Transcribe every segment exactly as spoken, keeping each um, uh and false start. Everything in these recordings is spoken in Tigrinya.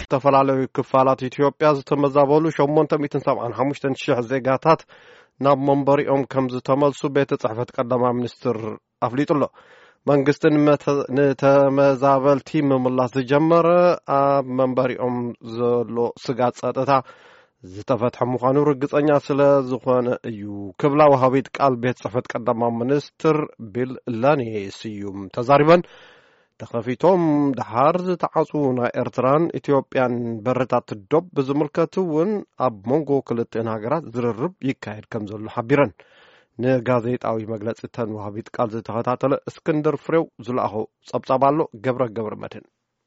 ዝተፈላላዩ ክፋላት ኢትዮጵያ ዝተመዛበሉ ሸሞንተ ሚእትን ሰብዓን ሓሙሽተ ሽሕ ዜጋታት ናብ መንበሪኦም ከም ዝተመልሱ ቤተ ጽሕፈት ቀዳማይ ሚኒስትር ኣፍሊጡሎ መንግስቲ ንተመዛበልቲ ምምላስ ዝጀመረ ኣብ መንበሪኦም ዘሎ ስጋት ጸጥታ ዝተፈትሐ ምዃኑ ርግጸኛ ስለ ዝኾነ እዩ ክብላ ወሃቢት ቃል ቤት ጽሕፈት ቀዳማይ ሚኒስትር ቢል ላኒ ስዩም ተዛሪበን ተኸፊቶም ድሓር ዝተዓጹ ናይ ኤርትራን ኢትዮጵያን በረታት ዶብ ብዝምልከቱ እውን ኣብ መንጎ ክልተን ሃገራት ዝርርብ ይካየድ ከም ዘሎ ሓቢረን ንጋዜጣዊ መግለጺተን ወሃቢት ቃል ዝተኸታተለ እስክንድር ፍሬው ዝለኣኹ ጸብጻብ ኣሎ ገብረ ገብረ መድህን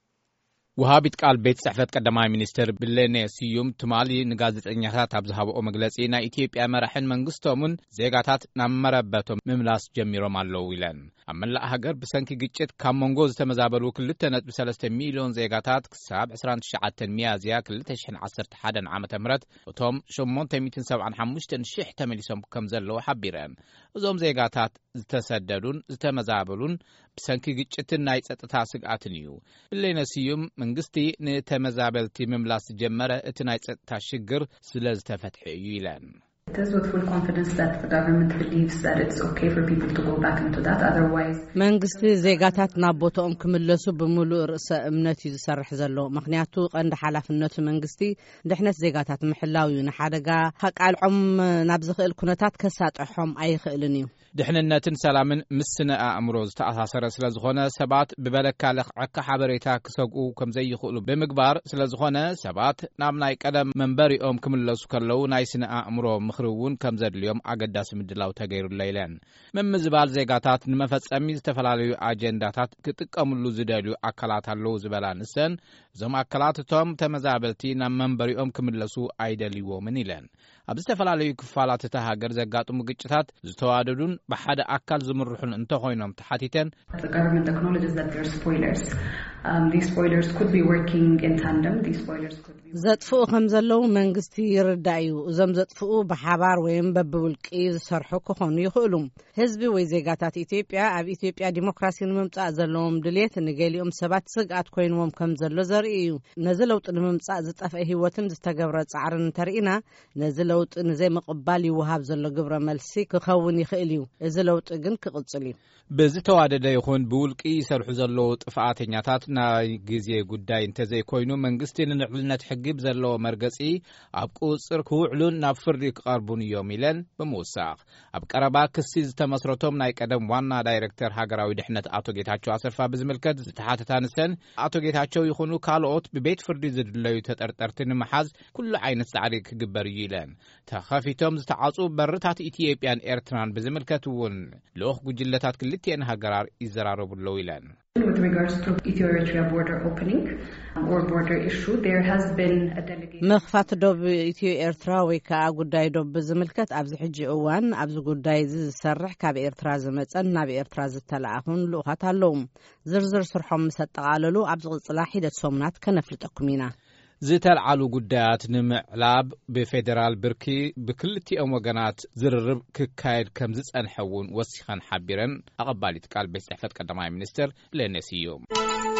ወሃቢት ቃል ቤት ጽሕፈት ቀዳማይ ሚኒስትር ብለኔ ስዩም ትማሊ ንጋዜጠኛታት ኣብ ዝሃብኦ መግለጺ ናይ ኢትዮጵያ መራሕን መንግስቶምን ዜጋታት ናብ መረበቶም ምምላስ ጀሚሮም ኣለዉ ኢለን ኣብ መላእ ሃገር ብሰንኪ ግጭት ካብ መንጎ ዝተመዛበሉ ክልተ ነጥቢ ሰለስተ ሚልዮን ዜጋታት ክሳብ ዕስራን ትሽዓተ ሚያዝያ ክልተ ሽሕን ዓሰርተ ሓደ ዓመተ ምህረት እቶም ሸሞንተ ሚእትን ሰብዓን ሓሙሽተ ሽሕ ተመሊሶም ከም ዘለዉ ሓቢረን እዞም ዜጋታት ዝተሰደዱን ዝተመዛበሉን ብሰንኪ ግጭትን ናይ ጸጥታ ስግኣትን እዩ ብለኔ ስዩም መንግስቲ ንተመዛበልቲ ምምላስ ጀመረ እቲ ናይ ጸጥታ ሽግር ስለ ዝተፈትሐ እዩ ኢለን It is with full confidence that the government believes that it's okay for people to go back into that. Otherwise, መንግስቲ ዜጋታት ናብ ቦታኦም ክምለሱ ብሙሉእ ርእሰ እምነት እዩ ዝሰርሕ ዘሎ ምክንያቱ ቀንዲ ሓላፍነቱ መንግስቲ ድሕነት ዜጋታት ምሕላው እዩ ንሓደጋ ከቃልዖም ናብ ዝኽእል ኩነታት ከሳጥሖም ኣይኽእልን እዩ ድሕንነትን ሰላምን ምስነ ኣእምሮ ዝተኣሳሰረ ስለ ዝኾነ ሰባት ብበለካ ለኽዓካ ሓበሬታ ክሰግኡ ከም ዘይኽእሉ ብምግባር ስለ ዝኾነ ሰባት ናብ ናይ ቀደም መንበሪኦም ክምለሱ ከለዉ ናይ ስነ ኣእምሮ ምኽሪ እውን ከም ዘድልዮም ኣገዳሲ ምድላው ተገይሩላ ኢለን ምምዝባል ዜጋታት ንመፈጸሚ ዝተፈላለዩ ኣጀንዳታት ክጥቀምሉ ዝደልዩ ኣካላት ኣለዉ ዝበላ ንሰን እዞም ኣካላት እቶም ተመዛበልቲ ናብ መንበሪኦም ክምለሱ ኣይደልይዎምን ኢለን ኣብ ዝተፈላለዩ ክፋላት እታ ሃገር ዘጋጥሙ ግጭታት ዝተዋደዱን በሓደ ኣካል ዝምርሑን እንተኾይኖም ተሓቲተን the government acknowledges that there are spoilers. Um, these spoilers could be working in tandem. These spoilers could be ዘጥፍኡ ከም ዘለዉ መንግስቲ ይርዳእ እዩ እዞም ዘጥፍኡ ብሓባር ወይም በብውልቂ ዝሰርሑ ክኾኑ ይኽእሉ ህዝቢ ወይ ዜጋታት ኢትዮጵያ ኣብ ኢትዮጵያ ዲሞክራሲ ንምምጻእ ዘለዎም ድሌት ንገሊኦም ሰባት ስግኣት ኮይኖም ከም ዘሎ ዘርኢ እዩ ነዚ ለውጢ ንምምጻእ ዝጠፍአ ህይወትን ዝተገብረ ጻዕርን ተርኢና ነዚ ለውጢ ንዘይ ምቕባል ይወሃብ ዘሎ ግብረ መልሲ ክኸውን ይኽእል እዩ እዚ ለውጢ ግን ክቕጽል እዩ ብዝተዋደደ ይኹን ብውልቂ ይሰርሑ ዘለዉ ጥፍኣተኛታት ናይ ግዜ ጉዳይ እንተዘይኮይኑ መንግስቲ ንልዕልነት ሕጊ ብዘለዎ መርገጺ ኣብ ቁጽር ክውዕሉን ናብ ፍርዲ ክቐርቡን እዮም ኢለን ብምውሳኽ ኣብ ቀረባ ክሲ ዝተመስረቶም ናይ ቀደም ዋና ዳይሬክተር ሃገራዊ ድሕነት ኣቶ ጌታቸው ኣሰፋ ብዝምልከት ዝተሓተታ ንሰን ኣቶ ጌታቸው ይኹኑ ካልኦት ብቤት ፍርዲ ዝድለዩ ተጠርጠርቲ ንምሓዝ ኩሉ ዓይነት ጻዕሪ ክግበር እዩ ኢለን ተኸፊቶም ዝተዓጹ በርታት ኢትዮጵያን ኤርትራን ብዝምልከት እውን ልኡኽ ጉጅለታት ክልቲአን ሃገራት ይዘራረቡለው ኢለን With regards to Ethiopia border opening or border issue, there has been a delegation. መኽፋት ዶብ ኢትዮ ኤርትራ ወይ ከዓ ጉዳይ ዶብ ብዝምልከት ኣብዚ ሕጂ እዋን ኣብዚ ጉዳይ ዝሰርሕ ካብ ኤርትራ ዝመጸን ናብ ኤርትራ ዝተላኣኹን ልኡኻት ኣለዉ ዝርዝር ስርሖም ምሰጠቓለሉ ኣብ ዝቕጽላ ሂደት ሶምናት ከነፍልጠኩም ኢና ዝተልዓሉ ጉዳያት ንምዕላብ ብፌደራል ብርኪ ብክልቲኦም ወገናት ዝርርብ ክካየድ ከም ዝጸንሐ እውን ወሲኸን ሓቢረን ኣቐባሊት ቃል ቤት ጽሕፈት ቀዳማይ ሚኒስትር ብለኔ ስዩም